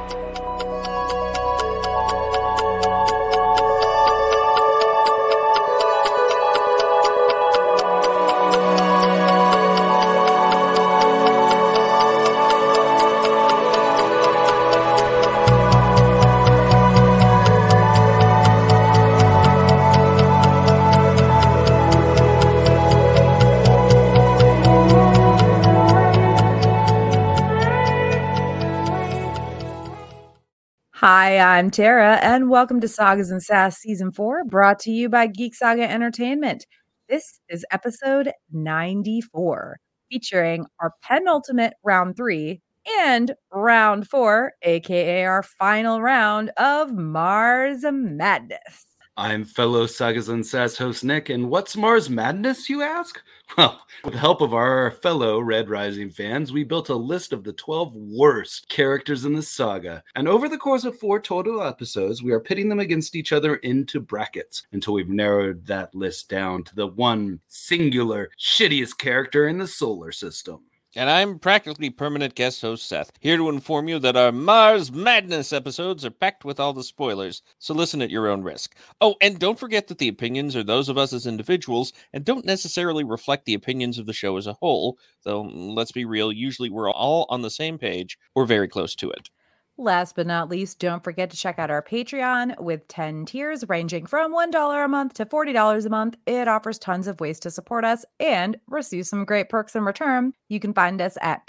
Hi, I'm Tara, and welcome to Sagas and Sass Season 4, brought to you by Geek Saga Entertainment. This is episode 94, featuring our penultimate round 3 and round 4, aka our final round of Mars Madness. I'm fellow Sagas and Sass host Nick, and what's Mars Madness, you ask? Well, with the help of our fellow Red Rising fans, we built a list of the 12 worst characters in the saga, and over the course of 4 total episodes, we are pitting them against each other into brackets until we've narrowed that list down to the one singular shittiest character in the solar system. And I'm practically permanent guest host Seth, here to inform you that our Mars Madness episodes are packed with all the spoilers, so listen at your own risk. Oh, and don't forget that the opinions are those of us as individuals and don't necessarily reflect the opinions of the show as a whole, though, let's be real, usually we're all on the same page or very close to it. Last but not least, don't forget to check out our Patreon with 10 tiers ranging from $1 a month to $40 a month. It offers tons of ways to support us and receive some great perks in return. You can find us at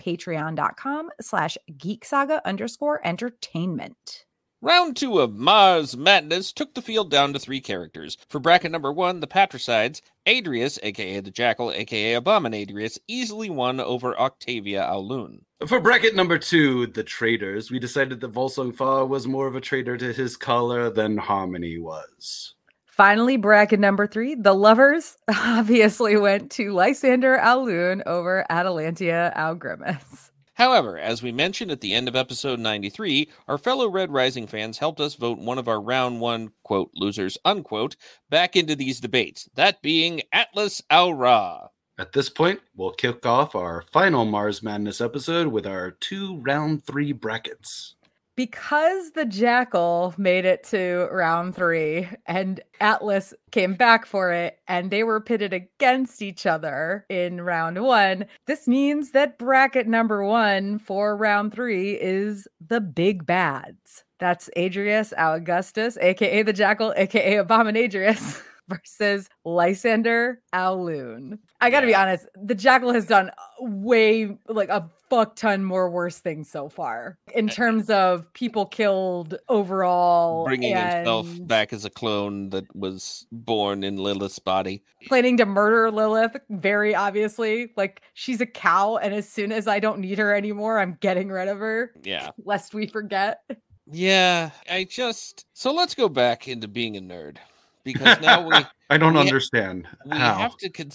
patreon.com/geeksaga_entertainment. Round 2 of Mars Madness took the field down to 3 characters. For bracket number 1, the Patricides, Adrius, aka the Jackal, aka Abominadrius, easily won over Octavia Aulun. For bracket number 2, the Traitors, we decided that Volsung Fa was more of a traitor to his color than Harmony was. Finally, bracket number 3, the Lovers, obviously went to Lysander Aulun over Atalantia Augrimus. However, as we mentioned at the end of episode 93, our fellow Red Rising fans helped us vote one of our round 1, quote, losers, unquote, back into these debates, that being Atlas Al-Ra. At this point, we'll kick off our final Mars Madness episode with our 2 round 3 brackets. Because the Jackal made it to round 3 and Atlas came back for it and they were pitted against each other in round 1, this means that bracket number 1 for round 3 is the Big Bads. That's Adrius Augustus, aka the Jackal, aka Abominadrius, versus Lysander Aulun. I gotta be honest, the Jackal has done way, like, a fuck ton more worse things so far in terms of people killed overall. Bringing himself back as a clone that was born in Lilith's body. Planning to murder Lilith, very obviously. Like, she's a cow, and as soon as I don't need her anymore, I'm getting rid of her. Yeah. Lest we forget. Yeah, so let's go back into being a nerd. Because now I don't understand how. We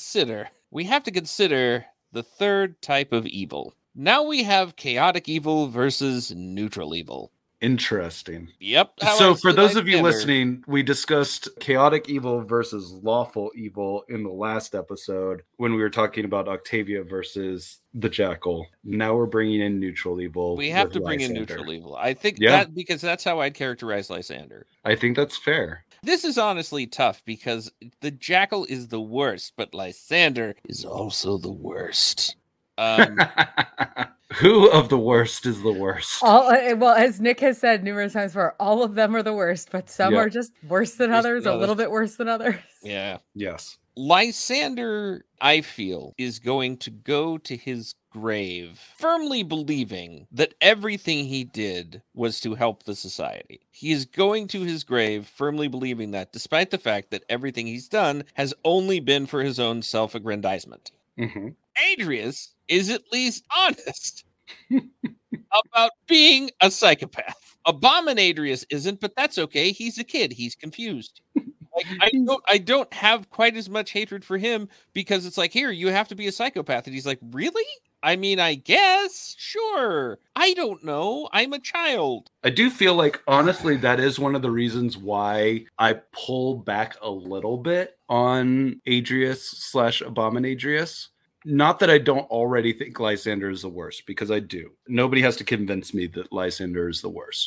have to consider the third type of evil. Now we have chaotic evil versus neutral evil. Interesting. Yep. So for those of you listening, we discussed chaotic evil versus lawful evil in the last episode when we were talking about Octavia versus the Jackal. Now we're bringing in neutral evil. We have to bring in neutral evil. I think that because that's how I'd characterize Lysander. I think that's fair. This is honestly tough because the Jackal is the worst, but Lysander is also the worst. Who of the worst is the worst? Well, as Nick has said numerous times before, all of them are the worst, but some are just worse than others, a little bit worse than others. Yeah. Yes. Lysander, I feel, is going to go to his grave firmly believing that everything he did was to help the society. He is going to his grave firmly believing that, despite the fact that everything he's done has only been for his own self-aggrandizement. Mm-hmm. Adrius is at least honest about being a psychopath. Abominadrius isn't, but that's okay. He's a kid. He's confused. Like, I don't have quite as much hatred for him because it's like, here, you have to be a psychopath. And he's like, really? I mean, I guess, sure. I don't know. I'm a child. I do feel like, honestly, that is one of the reasons why I pull back a little bit on Adrius / Abominadrius. Not that I don't already think Lysander is the worst, because I do. Nobody has to convince me that Lysander is the worst.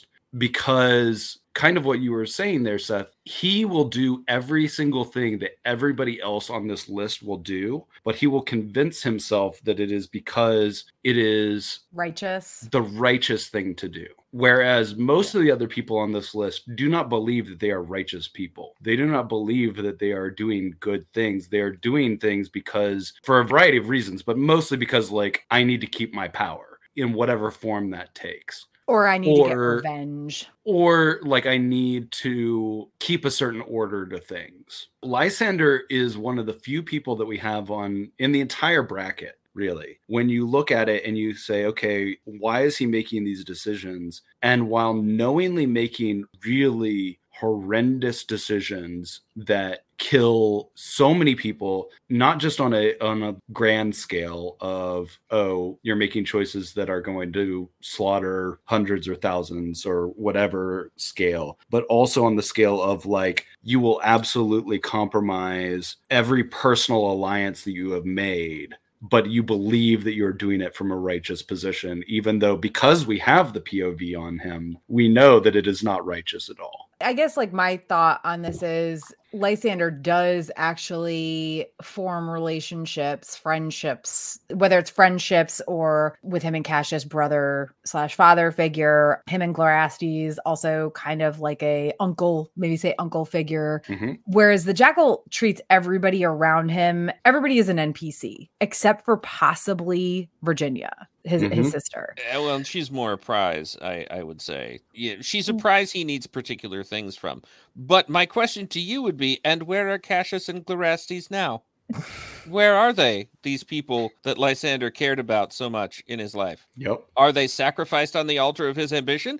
Because kind of what you were saying there, Seth, he will do every single thing that everybody else on this list will do, but he will convince himself that it is because it is righteous, the righteous thing to do. Whereas most of the other people on this list do not believe that they are righteous people. They do not believe that they are doing good things. They are doing things because, for a variety of reasons, but mostly because, like, I need to keep my power in whatever form that takes. Or I need to get revenge. Or, like, I need to keep a certain order to things. Lysander is one of the few people that we have in the entire bracket, really. When you look at it and you say, okay, why is he making these decisions? And while knowingly making really horrendous decisions that kill so many people, not just on a grand scale of, oh, you're making choices that are going to slaughter hundreds or thousands or whatever scale, but also on the scale of, like, you will absolutely compromise every personal alliance that you have made, but you believe that you're doing it from a righteous position, even though, because we have the POV on him, we know that it is not righteous at all. I guess, like, my thought on this is Lysander does actually form relationships, friendships, whether it's friendships or with him and Cassius, brother/father figure, him and Glorastes, also kind of like a uncle, maybe say uncle figure. Mm-hmm. Whereas the Jackal treats everybody around him, everybody is an NPC, except for possibly Virginia, his sister. Well, she's more a prize, I would say. Yeah, she's a prize he needs particular things from. But my question to you would be, and where are Cassius and Glorastes now? Where are they, these people that Lysander cared about so much in his life? Yep. Are they sacrificed on the altar of his ambition?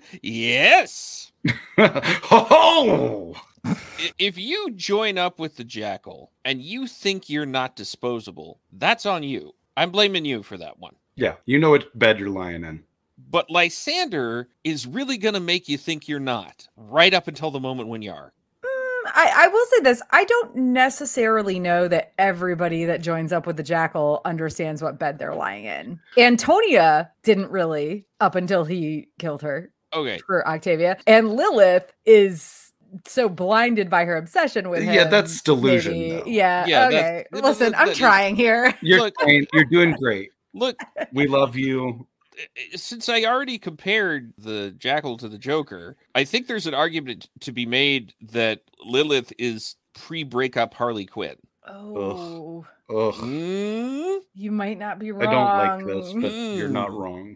Yes! Ho-ho! If you join up with the Jackal and you think you're not disposable, that's on you. I'm blaming you for that one. Yeah, you know what bed you're lying in. But Lysander is really going to make you think you're not, right up until the moment when you are. I will say this. I don't necessarily know that everybody that joins up with the Jackal understands what bed they're lying in. Antonia didn't really, up until he killed her. Okay. For Octavia. And Lilith is so blinded by her obsession with him. Yeah, that's delusion, though. Yeah, okay. Listen, I'm trying here. You're doing great. Look, we love you. Since I already compared the Jackal to the Joker, I think there's an argument to be made that Lilith is pre-breakup Harley Quinn. Oh. Ugh. You might not be wrong. I don't like this, but you're not wrong.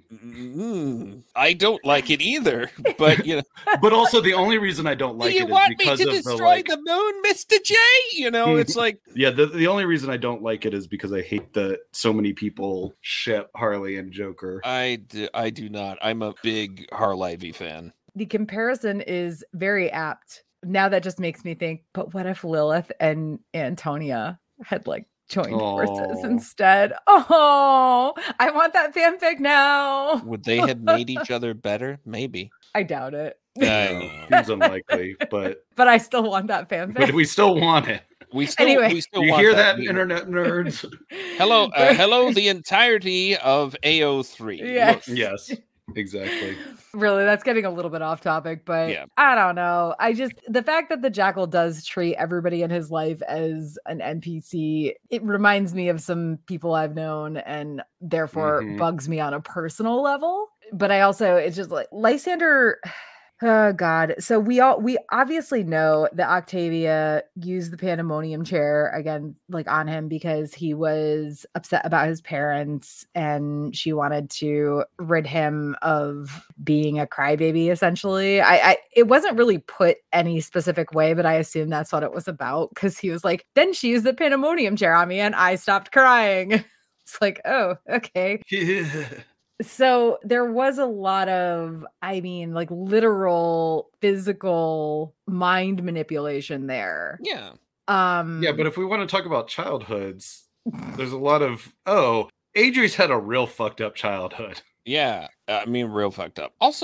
I don't like it either, but you know. But also, the only reason I don't like it is because of the, Do you want me to destroy the moon, Mr. J? You know, it's like. Yeah, the only reason I don't like it is because I hate that so many people ship Harley and Joker. I do not. I'm a big Harlivy fan. The comparison is very apt. Now that just makes me think, but what if Lilith and Antonia had, like, joined forces instead? Oh, I want that fanfic now. Would they have made each other better? Maybe. I doubt it. Seems unlikely, but I still want that fanfic. But we still want it. We still you hear that, internet nerds? Hello, the entirety of AO3. Yes. Yes. Exactly. Really, that's getting a little bit off topic, but yeah. I don't know. The fact that the Jackal does treat everybody in his life as an NPC, it reminds me of some people I've known and therefore bugs me on a personal level. But it's just like Lysander. Oh God. So we obviously know that Octavia used the pandemonium chair again, like on him because he was upset about his parents and she wanted to rid him of being a crybaby, essentially. It wasn't really put any specific way, but I assume that's what it was about because he was like, then she used the pandemonium chair on me and I stopped crying. It's like, oh, okay. Yeah. So there was a lot of, like literal physical mind manipulation there. Yeah. Yeah, but if we want to talk about childhoods, there's a lot of, Adri's had a real fucked up childhood. Yeah. Real fucked up. Also,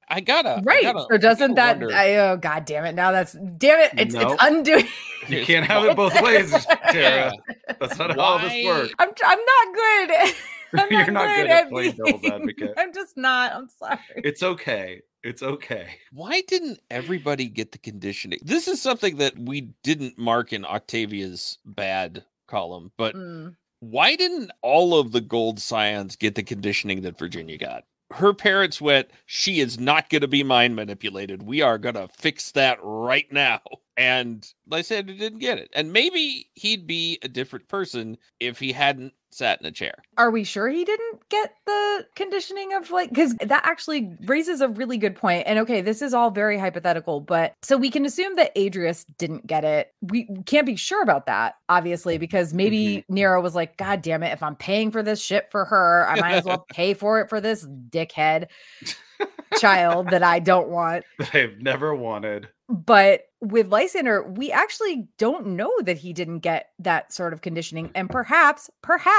I gotta So doesn't that? wonder. Oh god, damn it! Now damn it! It's Nope. undoing. You can't have it both ways, Tara. That's not how this works. I'm not good. I'm You're not good at playing being- devil's advocate. I'm just not. I'm sorry. It's okay. It's okay. Why didn't everybody get the conditioning? This is something that we didn't mark in Octavia's bad column, but why didn't all of the gold scions get the conditioning that Virginia got? Her parents went, she is not going to be mind manipulated. We are going to fix that right now. And Lysander didn't get it. And maybe he'd be a different person if he hadn't sat in a chair. Are we sure he didn't get the conditioning of because that actually raises a really good point. And okay, this is all very hypothetical, but so we can assume that Adrius didn't get it. We can't be sure about that, obviously, because maybe Nero was like, God damn it, if I'm paying for this shit for her, I might as well pay for it for this dickhead child that I don't want. That I've never wanted. But with Lysander, we actually don't know that he didn't get that sort of conditioning. And perhaps,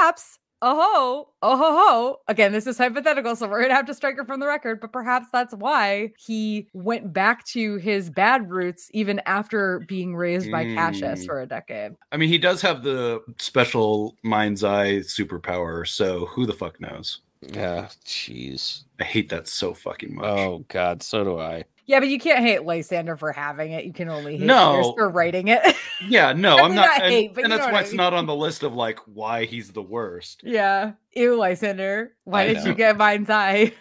again, this is hypothetical, so we're going to have to strike her from the record, but perhaps that's why he went back to his bad roots even after being raised by Cassius for a decade. I mean, he does have the special mind's eye superpower, so who the fuck knows? Yeah, jeez. I hate that so fucking much. Oh, God, so do I. Yeah, but you can't hate Lysander for having it. You can only hate No. Pierce for writing it. Yeah, no, I'm not. hate, but and you that's know why what I it's mean. not on the list of like why he's the worst. Yeah. Ew, Lysander. Why I did know. you get mind's eye?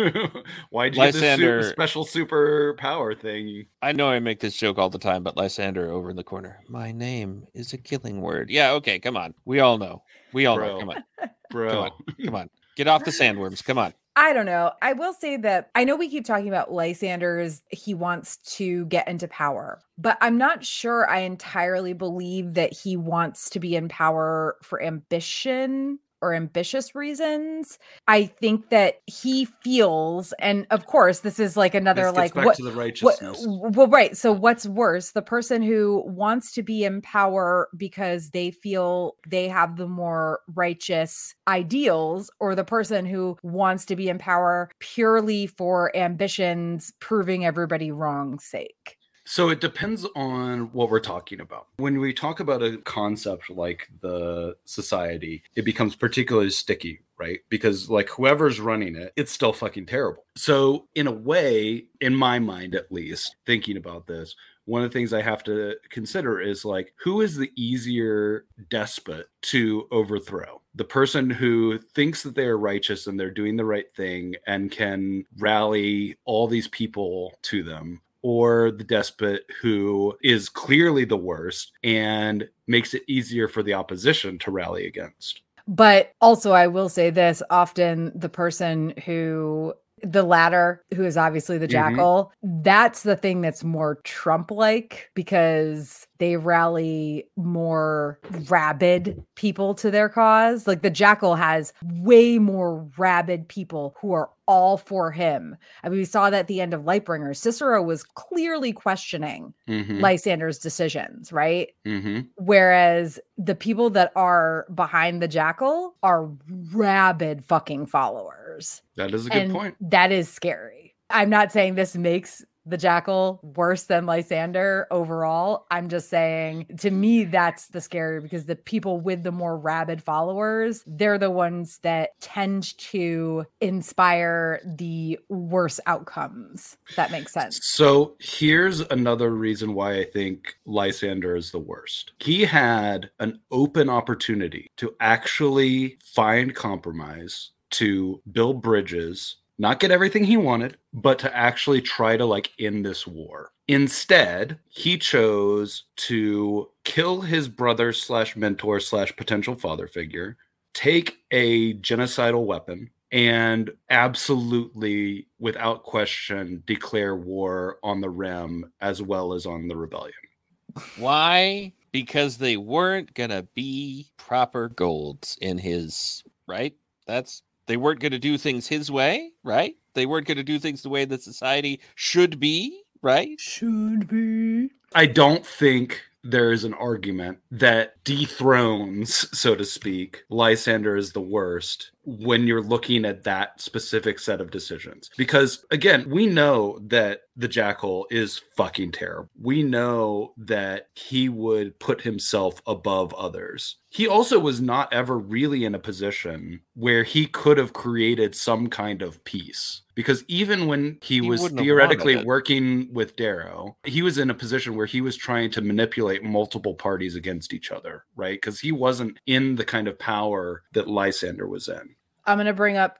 Why did you get Lysander- this special superpower thing? I know I make this joke all the time, but Lysander over in the corner. My name is a killing word. Yeah, okay, come on. We all know. Bro. Come on. Bro. Come on. Get off the sandworms. Come on. I don't know. I will say that I know we keep talking about Lysander's, he wants to get into power, but I'm not sure I entirely believe that he wants to be in power for ambition or ambitious reasons. I think that he feels, and of course, this is like another This gets like back what to the righteousness. well, right. So what's worse, the person who wants to be in power because they feel they have the more righteous ideals, or the person who wants to be in power purely for ambitions, proving everybody wrong's sake? So it depends on what we're talking about. When we talk about a concept like the society, it becomes particularly sticky, right? Because like whoever's running it, it's still fucking terrible. So in a way, in my mind at least, thinking about this, one of the things I have to consider is like, who is the easier despot to overthrow? The person who thinks that they are righteous and they're doing the right thing and can rally all these people to them, or the despot who is clearly the worst and makes it easier for the opposition to rally against. But also, I will say this, often the person who, the latter, who is obviously the jackal, that's the thing that's more Trump-like, because they rally more rabid people to their cause. Like the jackal has way more rabid people who are all for him. I mean, we saw that at the end of Lightbringer. Cicero was clearly questioning Lysander's decisions, right? Whereas the people that are behind the jackal are rabid fucking followers. That is a good point. That is scary. I'm not saying this makes the jackal worse than Lysander overall. I'm just saying, to me, that's the scary, because the people with the more rabid followers, they're the ones that tend to inspire the worse outcomes, if that makes sense. So here's another reason why I think Lysander is the worst. He had an open opportunity to actually find compromise, to build bridges, not get everything he wanted, but to actually try to like end this war. Instead, he chose to kill his brother / mentor / potential father figure, take a genocidal weapon, and absolutely, without question, declare war on the Rim as well as on the rebellion. Why? Because they weren't going to be proper golds in his, right? They weren't going to do things his way, right? They weren't going to do things the way that society should be, right? Should be. I don't think there is an argument that dethrones, so to speak, Lysander is the worst when you're looking at that specific set of decisions. Because again, we know that the Jackal is fucking terrible. We know that he would put himself above others. He also was not ever really in a position where he could have created some kind of peace. Because even when he was theoretically working with Darrow, he was in a position where he was trying to manipulate multiple parties against each other, right? Because he wasn't in the kind of power that Lysander was in. I'm going to bring up,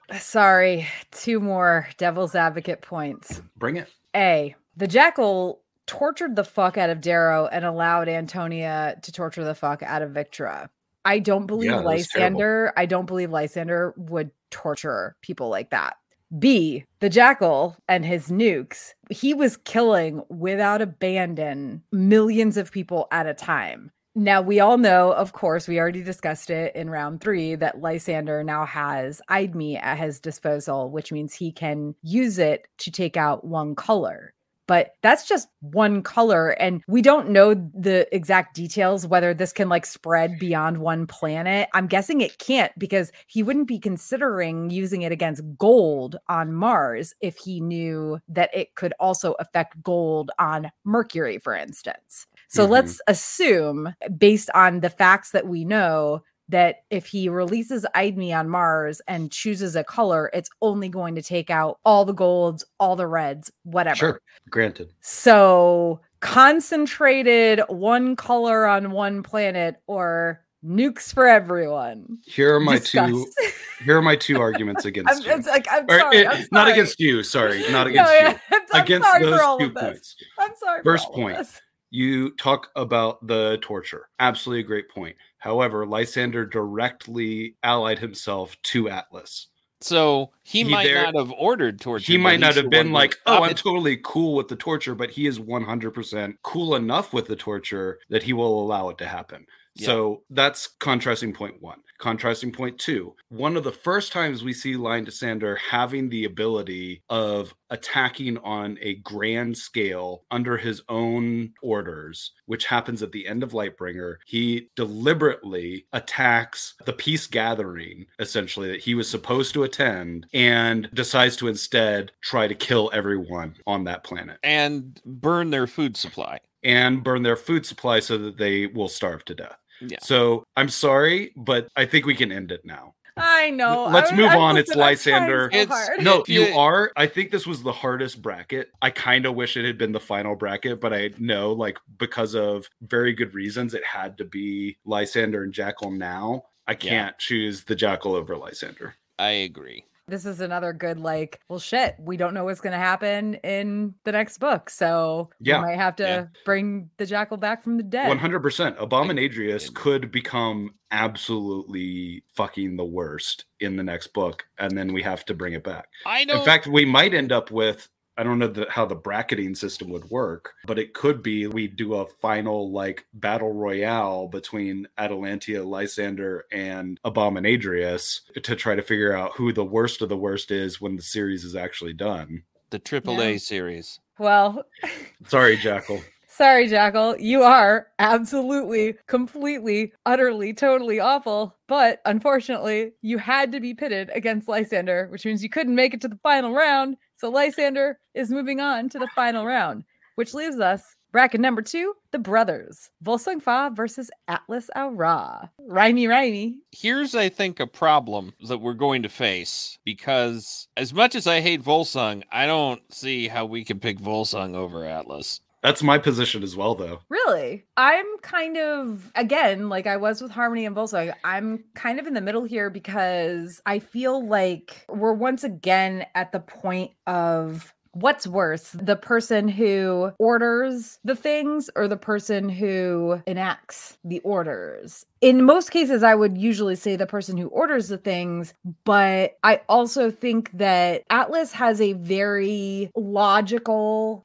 2 more devil's advocate points. Bring it. A, the Jackal tortured the fuck out of Darrow and allowed Antonia to torture the fuck out of Victra. I don't believe Lysander would torture people like that. B, the Jackal and his nukes, he was killing without abandon millions of people at a time. Now, we all know, of course, we already discussed it in round 3, that Lysander now has Idme at his disposal, which means he can use it to take out one color. But that's just one color, and we don't know the exact details, whether this can like spread beyond one planet. I'm guessing it can't, because he wouldn't be considering using it against gold on Mars if he knew that it could also affect gold on Mercury, for instance. So let's assume, based on the facts that we know, that if he releases Idme on Mars and chooses a color, it's only going to take out all the golds, all the reds, whatever. Sure, granted. So concentrated one color on one planet, or nukes for everyone. Here are my two arguments against you. I'm sorry. Not against you. Sorry, not against you. Against those 2 points. I'm sorry. First point. You talk about the torture. Absolutely a great point. However, Lysander directly allied himself to Atlas. So he might not have ordered torture. He might not have been like, oh, I'm totally cool with the torture, but he is 100% cool enough with the torture that he will allow it to happen. Yeah. So that's contrasting point 1. Contrasting point 2, one of the first times we see Lysander having the ability of attacking on a grand scale under his own orders, which happens at the end of Lightbringer. He deliberately attacks the peace gathering, essentially, that he was supposed to attend, and decides to instead try to kill everyone on that planet. And burn their food supply. So that they will starve to death. Yeah. So I'm sorry, but I think we can end it now. I know. Let's move on. It's Lysander. So you are. I think this was the hardest bracket. I kind of wish it had been the final bracket, but I know, like, because of very good reasons, it had to be Lysander and Jackal now. I can't choose the Jackal over Lysander. I agree. This is another good, we don't know what's going to happen in the next book. So we might have to bring the Jackal back from the dead. 100%. Abominadrius could become absolutely fucking the worst in the next book, and then we have to bring it back. In fact, we might end up with, I don't know how the bracketing system would work, but it could be we do a final battle royale between Atalantia, Lysander, and Abominadrius to try to figure out who the worst of the worst is when the series is actually done. The AAA series. Well, sorry, Jackal. Sorry, Jackal. You are absolutely, completely, utterly, totally awful. But unfortunately, you had to be pitted against Lysander, which means you couldn't make it to the final round. So Lysander is moving on to the final round, which leaves us bracket number 2, the brothers. Volsung Fa versus Atlas Au-Ra. Rhymy. Here's, I think, a problem that we're going to face, because as much as I hate Volsung, I don't see how we can pick Volsung over Atlas. That's my position as well, though. Really? I'm kind of, again, like I was with Harmony and Volsung, I'm kind of in the middle here, because I feel like we're once again at the point of what's worse, the person who orders the things or the person who enacts the orders. In most cases, I would usually say the person who orders the things, but I also think that Atlas has a very logical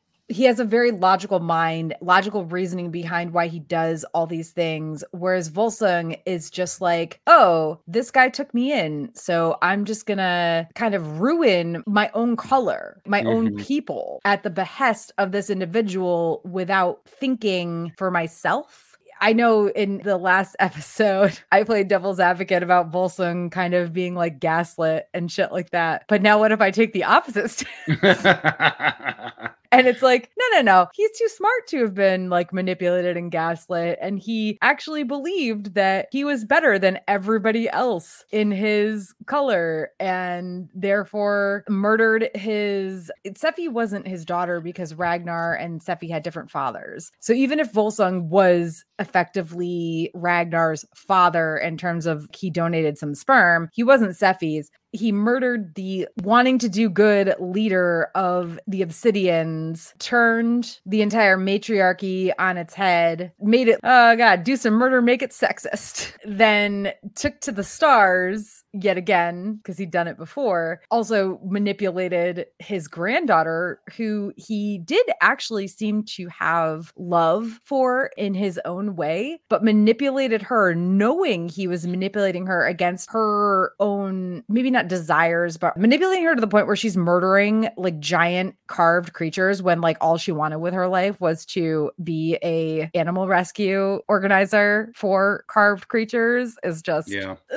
mind, logical reasoning behind why he does all these things. Whereas Volsung is just like, oh, this guy took me in, so I'm just gonna kind of ruin my own color, my own people at the behest of this individual without thinking for myself. I know in the last episode, I played devil's advocate about Volsung kind of being like gaslit and shit like that. But now what if I take the opposite stance? And it's like, no. He's too smart to have been like manipulated and gaslit. And he actually believed that he was better than everybody else in his color and therefore murdered his. Sephi wasn't his daughter because Ragnar and Sephi had different fathers. So even if Volsung was effectively Ragnar's father in terms of he donated some sperm, he wasn't Sephi's. He murdered the wanting to do good leader of the Obsidians, turned the entire matriarchy on its head, made it, oh God, do some murder, make it sexist. Then took to the stars yet again, because he'd done it before, also manipulated his granddaughter, who he did actually seem to have love for in his own way, but manipulated her knowing he was manipulating her against her own, maybe not desires, but manipulating her to the point where she's murdering like giant carved creatures when like all she wanted with her life was to be a animal rescue organizer for carved creatures is just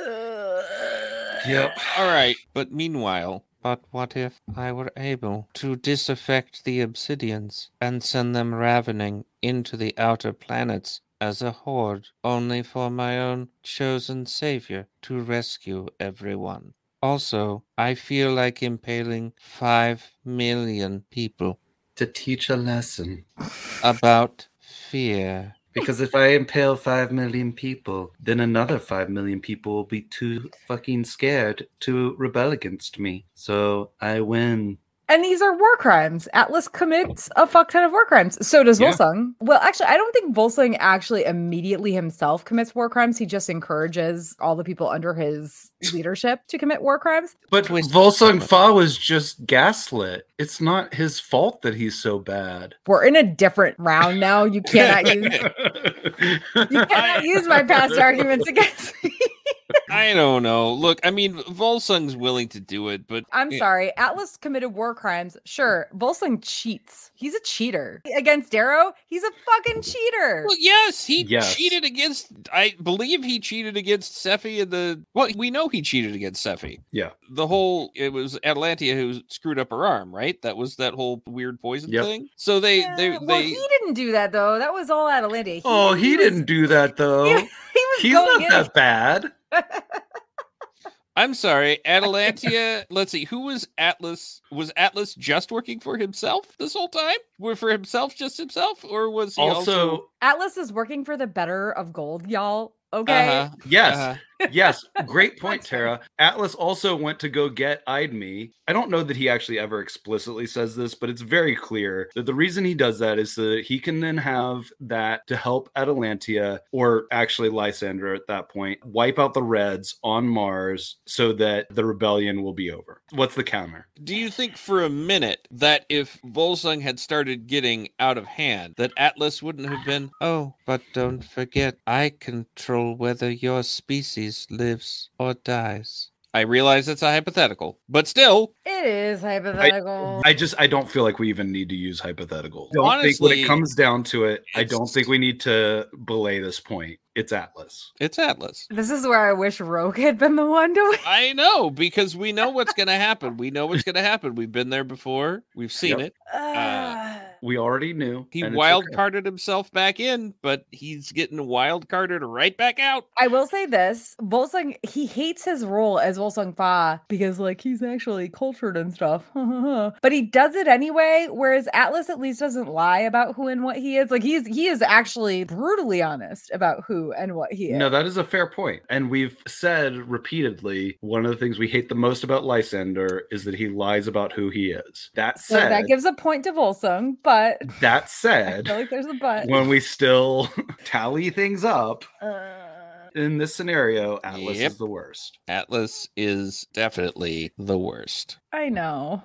Yep. All right. But meanwhile, but what if I were able to disaffect the Obsidians and send them ravening into the outer planets as a horde, only for my own chosen savior to rescue everyone? Also, I feel like impaling 5 million people To teach a lesson. about fear. Because if I impale 5 million people, then another 5 million people will be too fucking scared to rebel against me. So I win. And these are war crimes. Atlas commits a fuck ton of war crimes. So does Volsung. Well, actually, I don't think Volsung actually immediately himself commits war crimes. He just encourages all the people under his leadership to commit war crimes. But Volsung Fa was just gaslit. It's not his fault that he's so bad. We're in a different round now. You cannot use my past arguments against me. I don't know. Look, I mean, Volsung's willing to do it, but I'm sorry. Atlas committed war crimes. Sure, Volsung cheats. He's a cheater. Against Darrow, he's a fucking cheater. Well, yes, he cheated against. I believe he cheated against Sephi in the. Well, we know he cheated against Sephi. Yeah. It was Atalantia who screwed up her arm, right? That was that whole weird poison thing. So they. Well, he didn't do that though. That was all Atalantia. He didn't do that though. He's not that bad. I'm sorry, Atalantia. Let's see, who was Atlas? Was Atlas just working for himself this whole time? For himself, just himself, or was he also? Atlas is working for the better of gold, y'all. Okay. Yes. Yes. Great point, Tara. Atlas also went to go get Idme. I don't know that he actually ever explicitly says this, but it's very clear that the reason he does that is so that he can then have that to help Atalantia, or actually Lysander at that point, wipe out the Reds on Mars so that the rebellion will be over. What's the counter? Do you think for a minute that if Volsung had started getting out of hand, that Atlas wouldn't have been, oh, but don't forget, I control whether your species lives or dies? I realize it's a hypothetical, but still. It is hypothetical. I don't feel like we even need to use hypotheticals. Honestly, when it comes down to it, I don't think we need to belay this point. It's Atlas. It's Atlas. This is where I wish Rogue had been the one to win. I know, because we know what's going to happen. We know what's going to happen. We've been there before. We've seen it. We already knew. He wild carded himself back in, but he's getting wild carded right back out. I will say this. Volsung, he hates his role as Volsung Fa because like he's actually cultured and stuff. But he does it anyway, whereas Atlas at least doesn't lie about who and what he is. Like he is actually brutally honest about who and what he is. No, that is a fair point. And we've said repeatedly, one of the things we hate the most about Lysander is that he lies about who he is. That said, so that gives a point to Volsung, but that said, I feel like there's a but. When we still tally things up, in this scenario, Atlas is the worst. Atlas is definitely the worst. I know.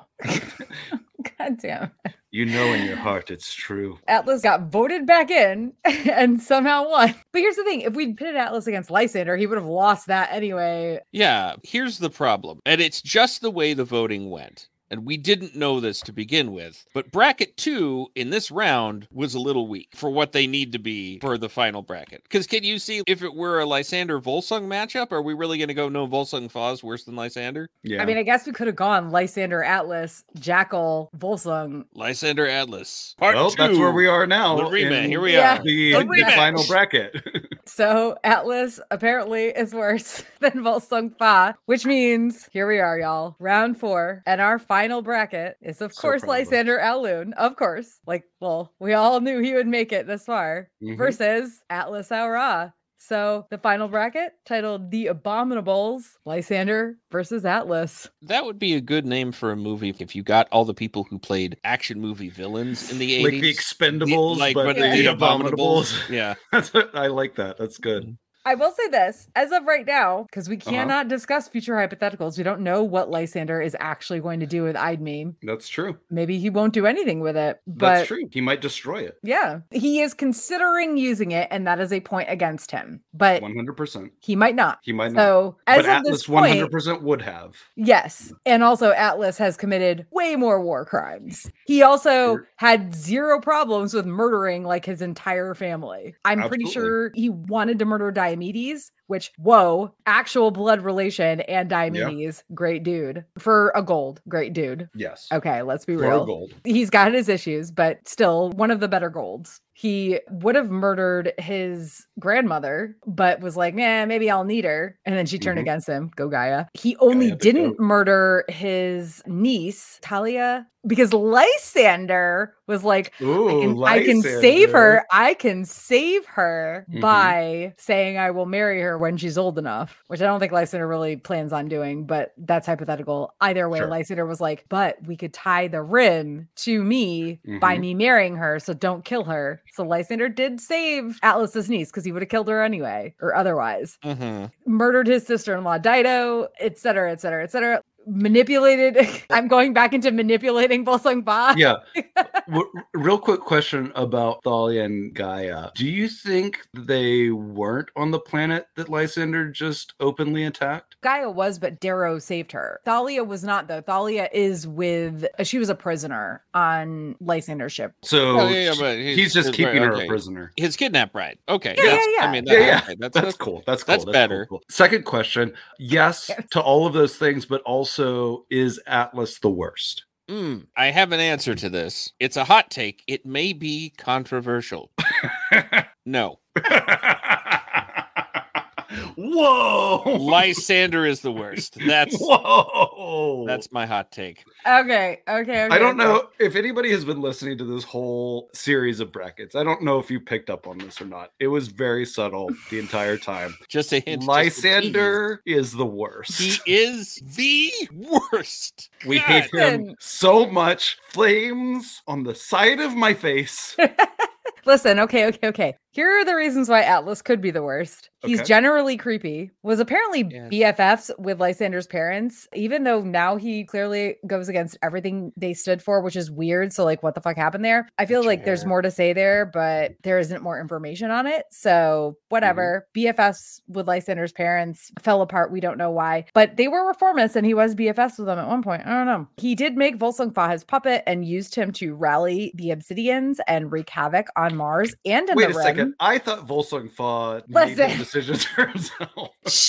God damn it. You know in your heart it's true. Atlas got voted back in and somehow won. But here's the thing. If we'd pitted Atlas against Lysander, he would have lost that anyway. Yeah, here's the problem. And it's just the way the voting went. And we didn't know this to begin with. But bracket 2 in this round was a little weak for what they need to be for the final bracket. Because can you see if it were a Lysander Volsung matchup, are we really going to go no Volsung Fa is worse than Lysander? Yeah. I mean, I guess we could have gone Lysander Atlas, Jackal, Volsung. Lysander Atlas. Part well, 2. that's where we are now. The rematch. in Here we Yeah. are. The rematch. final bracket. So Atlas apparently is worse than Volsung Fa, which means here we are, y'all. Round 4. And our final bracket is, of So course, proud of us. Lysander Alun. Of course. Like, well, we all knew he would make it this far. Mhm. Versus Atlas Aura. So the final bracket titled The Abominables, Lysander versus Atlas. That would be a good name for a movie if you got all the people who played action movie villains in the 80s. Like the Expendables, but yeah. the Abominables. Yeah. I like that. That's good. I will say this, as of right now, because we Uh-huh. cannot discuss future hypotheticals, we don't know what Lysander is actually going to do with Idmeme. That's true. Maybe he won't do anything with it, but That's true. He might destroy it. yeah, he is considering using it, and that is a point against him, but 100%. he might not. He might not. So, as But of Atlas this point, 100% would have. yes. And also, Atlas has committed way more war crimes. He also had zero problems with murdering like his entire family. I'm pretty Absolutely. sure he wanted to murder Diomedes, which, whoa, actual blood relation and Diomedes, great dude. For a gold, great dude. Yes. Okay, let's be For real. gold. He's got his issues, but still one of the better golds. He would have murdered his grandmother, but was like, nah, maybe I'll need her. And then she turned Mhm. against him. Go Gaia. He only Gaia the didn't goat. murder his niece, Talia, because Lysander was like, Ooh, I can save her. I can save her Mhm. by saying I will marry her when she's old enough, which I don't think Lysander really plans on doing, but that's hypothetical. Either way, Sure. Lysander was like, but we could tie the rim to me by Mhm. me marrying her, so don't kill her. So Lysander did save Atlas's niece because he would have killed her anyway, or otherwise. Mm-hmm. Murdered his sister-in-law Dido, etc., etc., etc. Manipulated. I'm going back into manipulating Volsung Ba. Yeah. Real quick question about Thalia and Gaia. Do you think they weren't on the planet that Lysander just openly attacked? Gaia was, but Darrow saved her. Thalia was not, though. Thalia is with, she was a prisoner on Lysander's ship. So but he's just keeping her a prisoner. His kidnap bride. Okay. Yeah, yes. yeah. I mean, Yeah. okay, That's cool. That's cool. That's better. Cool. Second question. Yes to all of those things, but also, is Atlas the worst? I have an answer to this. It's a hot take. It may be controversial. No. Whoa! Lysander is the worst. Whoa! That's my hot take. Okay. I don't know if anybody has been listening to this whole series of brackets. I don't know if you picked up on this or not. It was very subtle the entire time. Just a hint. Lysander is the worst. He is the worst. We God. hate him so much. Flames on the side of my face. Listen, okay. Here are the reasons why Atlas could be the worst. He's Okay. generally creepy, was apparently Yes. BFFs with Lysander's parents, even though now he clearly goes against everything they stood for, which is weird. So, like, what the fuck happened there? I feel like there's Sure. more to say there, but there isn't more information on it. So, whatever. BFFs with Lysander's parents fell apart. We don't know why, but they were reformists and he was BFFs with them at one point. I don't know. He did make Volsung Fa his puppet and used him to rally the Obsidians and wreak havoc on Mars and in Wait the a Rim. second. I thought Volsung Fa made Listen. the decisions for himself.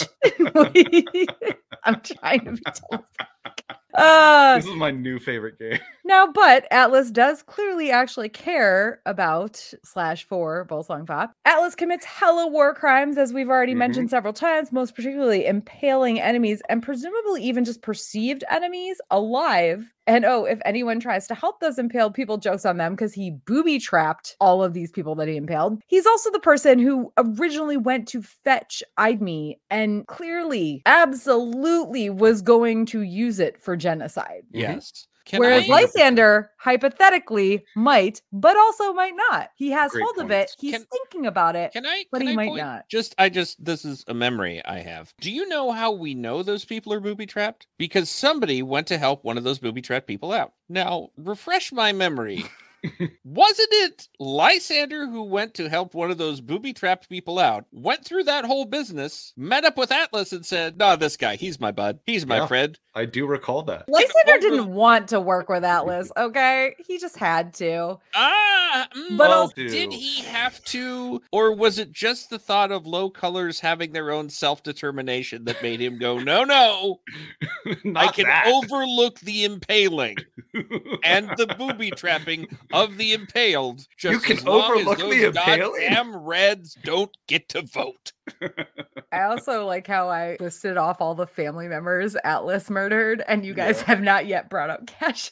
I'm trying to be telepath. This is my new favorite game. No, but Atlas does clearly actually care about /for Volsung Fa. Atlas commits hella war crimes, as we've already mentioned several times, most particularly impaling enemies and presumably even just perceived enemies alive. And if anyone tries to help those impaled people, jokes on them because he booby trapped all of these people that he impaled. He's also the person who originally went to fetch Idme and clearly, absolutely was going to use it for genocide. Yes. Whereas Lysander hypothetically might, but also might not. He has Great hold of it. points. He's thinking about it. But he might not. This is a memory I have. Do you know how we know those people are booby trapped? Because somebody went to help one of those booby trapped people out. Now, refresh my memory. Wasn't it Lysander who went to help one of those booby-trapped people out, went through that whole business, met up with Atlas and said, "No, this guy, he's my bud. He's my friend." I do recall that. Lysander didn't want to work with Atlas, okay? He just had to. But did he have to? Or was it just the thought of low colors having their own self-determination that made him go, no, I can overlook the impaling and the booby-trapping of the impaled, just you can as long overlook as those the impaling? goddamn Reds don't get to vote. I also like how I listed off all the family members Atlas murdered, and you guys have not yet brought up Cassius.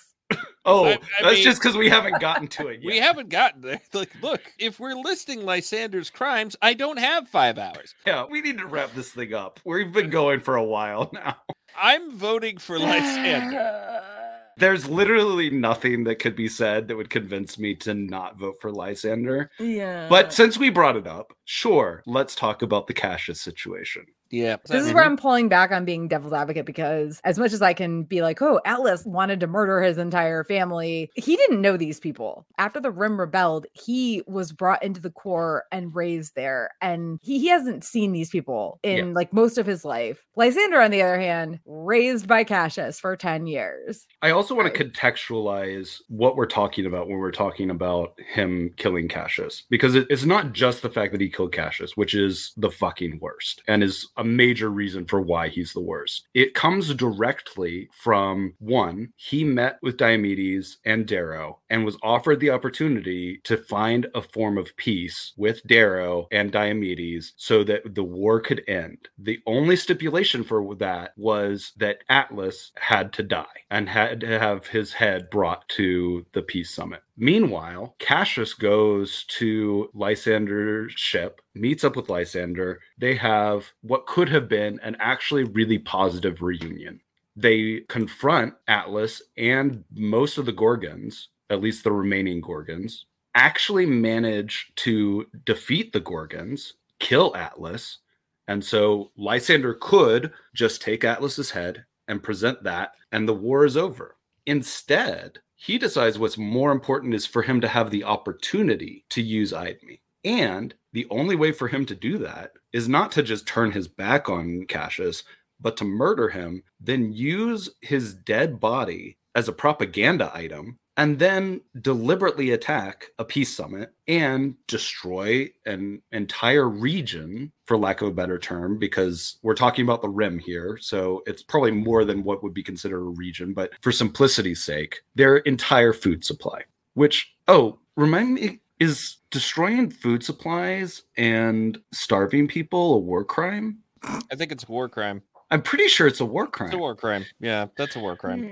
That's just because we haven't gotten to it yet. We haven't gotten there. Like, look, if we're listing Lysander's crimes, I don't have 5 hours. Yeah, we need to wrap this thing up. We've been going for a while now. I'm voting for Lysander. There's literally nothing that could be said that would convince me to not vote for Lysander. Yeah. But since we brought it up, sure, let's talk about the Cassius situation. Yeah. This is where I'm pulling back on being devil's advocate, because as much as I can be like, oh, Atlas wanted to murder his entire family, he didn't know these people. After the Rim rebelled, he was brought into the core and raised there. And he hasn't seen these people in like most of his life. Lysander, on the other hand, raised by Cassius for 10 years. I also want to contextualize what we're talking about when we're talking about him killing Cassius, because it's not just the fact that he killed Cassius, which is the fucking worst and is a major reason for why he's the worst. It comes directly from, one, he met with Diomedes and Darrow and was offered the opportunity to find a form of peace with Darrow and Diomedes so that the war could end. The only stipulation for that was that Atlas had to die and had to have his head brought to the peace summit. Meanwhile, Cassius goes to Lysander's ship, meets up with Lysander. They have what could have been an actually really positive reunion. They confront Atlas and most of the Gorgons, at least the remaining Gorgons, actually manage to defeat the Gorgons, kill Atlas. And so Lysander could just take Atlas's head and present that, and the war is over. Instead, he decides what's more important is for him to have the opportunity to use Idme. And the only way for him to do that is not to just turn his back on Cassius, but to murder him, then use his dead body as a propaganda item, and then deliberately attack a peace summit and destroy an entire region, for lack of a better term, because we're talking about the Rim here, so it's probably more than what would be considered a region, but for simplicity's sake, their entire food supply. Which, remind me, is destroying food supplies and starving people a war crime? I think it's a war crime. I'm pretty sure it's a war crime. It's a war crime. Yeah, that's a war crime.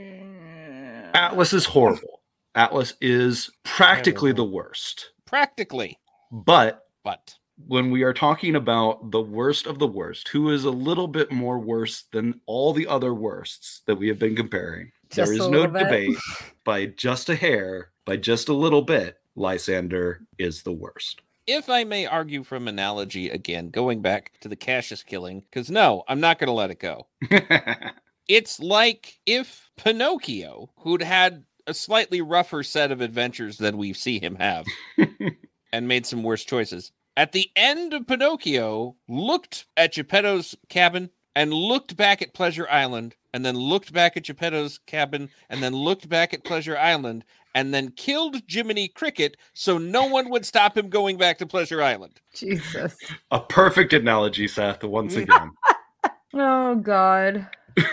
Atlas is horrible. Atlas is practically the worst. Practically. But when we are talking about the worst of the worst, who is a little bit more worse than all the other worsts that we have been comparing, there is no debate. By just a hair, by just a little bit, Lysander is the worst. If I may argue from analogy again, going back to the Cassius killing, because no, I'm not going to let it go. It's like if Pinocchio, who'd had a slightly rougher set of adventures than we see him have and made some worse choices, at the end of Pinocchio, looked at Geppetto's cabin and looked back at Pleasure Island, and then looked back at Geppetto's cabin, and then looked back at Pleasure Island, and then killed Jiminy Cricket so no one would stop him going back to Pleasure Island. Jesus. A perfect analogy, Seth, once again. Oh, God.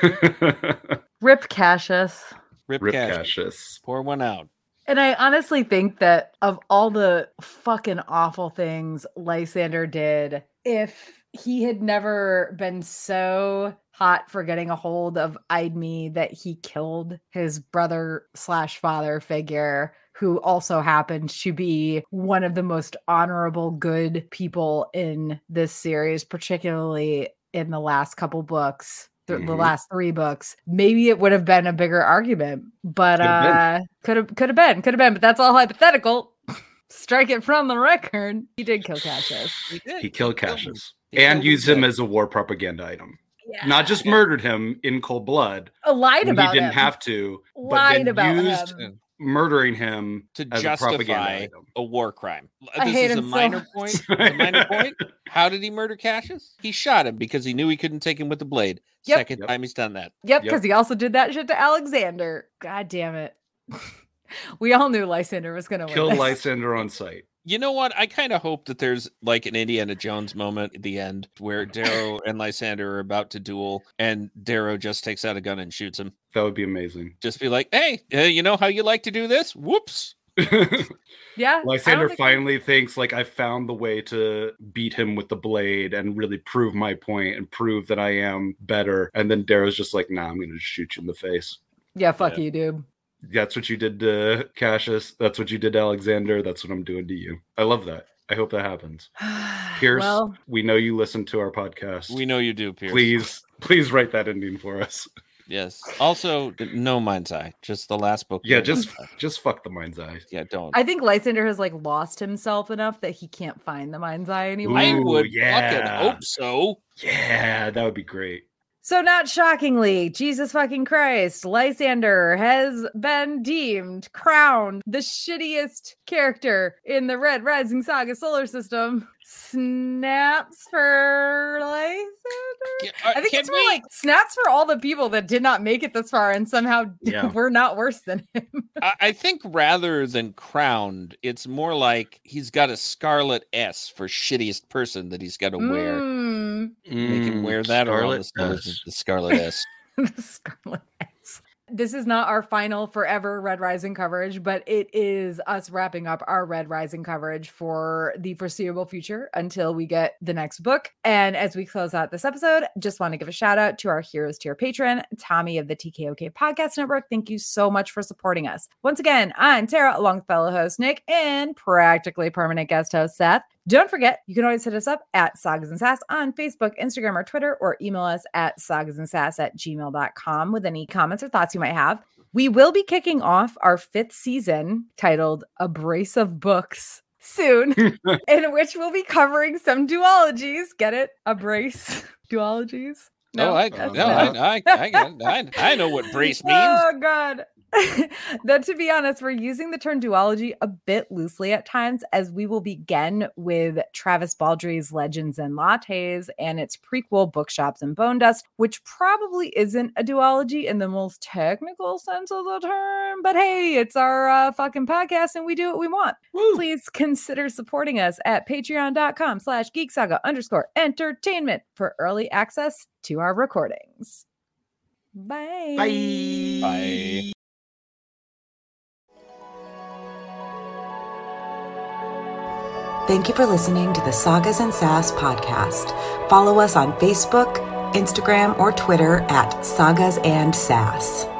Rip Cassius. Rip Cassius. Pour one out. And I honestly think that of all the fucking awful things Lysander did, if he had never been so hot for getting a hold of Idme that he killed his brother/father figure, who also happened to be one of the most honorable, good people in this series, particularly in the last couple books. The last 3 books, maybe it would have been a bigger argument, but could have been, but that's all hypothetical. Strike it from the record. He did kill Cassius. He killed Cassius and used him as a war propaganda item. Yeah. Not just murdered him in cold blood. Lied about him. He didn't have to. Lied about him. murdering him to as a propaganda justify item. a war crime. I This hate is a him so minor much. point. A minor point. How did he murder Cassius? He shot him because he knew he couldn't take him with the blade. Yep. Second time he's done that. Yep, Yep. because he also did that shit to Alexander. God damn it. We all knew Lysander was going to win. Kill this. Lysander on sight. You know what? I kind of hope that there's like an Indiana Jones moment at the end where Darrow and Lysander are about to duel and Darrow just takes out a gun and shoots him. That would be amazing. Just be like, hey, you know how you like to do this? Whoops. Yeah. Lysander finally thinks like I found the way to beat him with the blade and really prove my point and prove that I am better. And then Darrow's just like, nah, I'm going to shoot you in the face. Yeah, fuck you, dude. That's what you did to Cassius. That's what you did to Alexander. That's what I'm doing to you. I love that. I hope that happens. Pierce, Well, we know you listen to our podcast. We know you do, Pierce. Please write that ending for us. Yes. Also, no Mind's Eye. Just the last book. Yeah, No just Mind's Eye. just fuck the Mind's Eye. Yeah, don't. I think Lysander has like lost himself enough that he can't find the Mind's Eye anymore. I Ooh, would yeah. fucking hope so. Yeah, that would be great. So, not shockingly, Jesus fucking Christ, Lysander has been deemed, crowned the shittiest character in the Red Rising Saga solar system. Snaps for Lysander? I think it's for like snaps for all the people that did not make it this far and somehow were not worse than him. I think rather than crowned, it's more like he's got a scarlet S for shittiest person that he's got to wear. Make him wear that around the scarlet S. The scarlet S. This is not our final forever Red Rising coverage, but it is us wrapping up our Red Rising coverage for the foreseeable future until we get the next book. And as we close out this episode, just want to give a shout out to our Heroes Tier patron, Tommy of the TKOK Podcast Network. Thank you so much for supporting us. Once again, I'm Tara, along with fellow host Nick and practically permanent guest host Seth. Don't forget, you can always hit us up at Sagas and Sass on Facebook, Instagram, or Twitter, or email us at sagasandsass@gmail.com with any comments or thoughts you might have. We will be kicking off our 5th season titled A Brace of Books soon, in which we'll be covering some duologies. Get it? A brace duologies? No, I know what brace means. Oh, God. Though, to be honest, we're using the term duology a bit loosely at times, as we will begin with Travis Baldry's Legends and Lattes and its prequel Bookshops and Bone Dust, which probably isn't a duology in the most technical sense of the term, but hey, it's our fucking podcast and we do what we want. Woo. Please consider supporting us at patreon.com/geeksaga_entertainment for early access to our recordings. Bye. Bye. Bye. Thank you for listening to the Sagas and Sass podcast. Follow us on Facebook, Instagram, or Twitter at Sagas and Sass.